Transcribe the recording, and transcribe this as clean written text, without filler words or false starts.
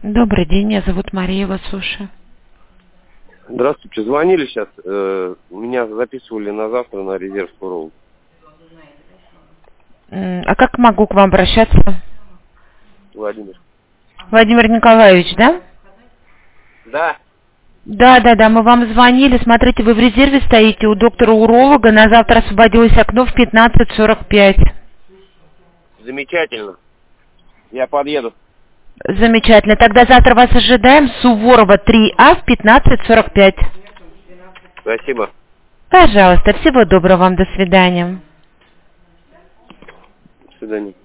Добрый день, меня зовут Мария, вас слушаю. Здравствуйте, звонили сейчас. Меня записывали на завтра на резерв Урал. А как могу к вам обращаться? Владимир. Владимир Николаевич, да? Да. Да, мы вам звонили. Смотрите, вы в резерве стоите у доктора-уролога. На завтра освободилось окно в 15:45. Замечательно. Я подъеду. Замечательно. Тогда завтра вас ожидаем. Суворова 3А в 15:45. Спасибо. Пожалуйста, всего доброго вам. До свидания. До свидания.